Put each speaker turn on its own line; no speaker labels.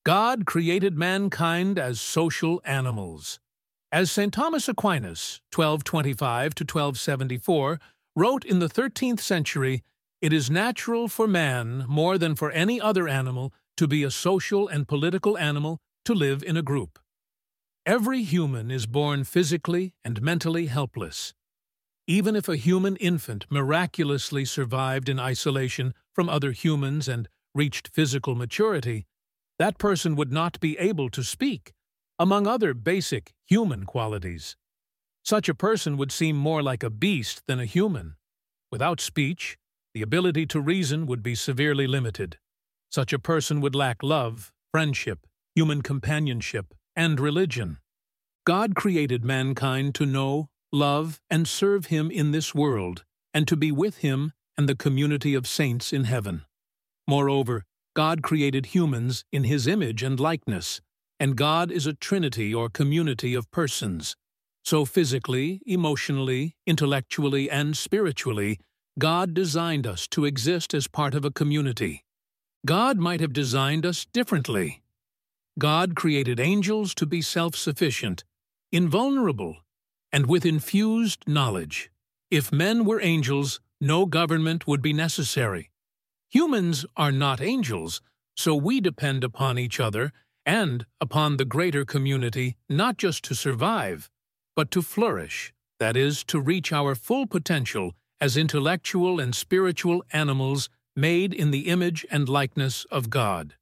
God created mankind as social animals. As St. Thomas Aquinas, 1225 to 1274, wrote in the 13th century, "It is natural for man, more than for any other animal, to be a social and political animal, to live in a group." Every human is born physically and mentally helpless. Even if a human infant miraculously survived in isolation from other humans and reached physical maturity, that person would not be able to speak, among other basic human qualities. Such a person would seem more like a beast than a human. Without speech, the ability to reason would be severely limited. Such a person would lack love, friendship, human companionship, and religion. God created mankind to know, love, and serve Him in this world, and to be with Him and the community of saints in heaven. Moreover, God created humans in His image and likeness, and God is a trinity or community of persons. So physically, emotionally, intellectually, and spiritually, God designed us to exist as part of a community. God might have designed us differently. God created angels to be self-sufficient, invulnerable, and with infused knowledge. If men were angels, no government would be necessary. Humans are not angels, so we depend upon each other and upon the greater community not just to survive, but to flourish, that is, to reach our full potential as intellectual and spiritual animals made in the image and likeness of God.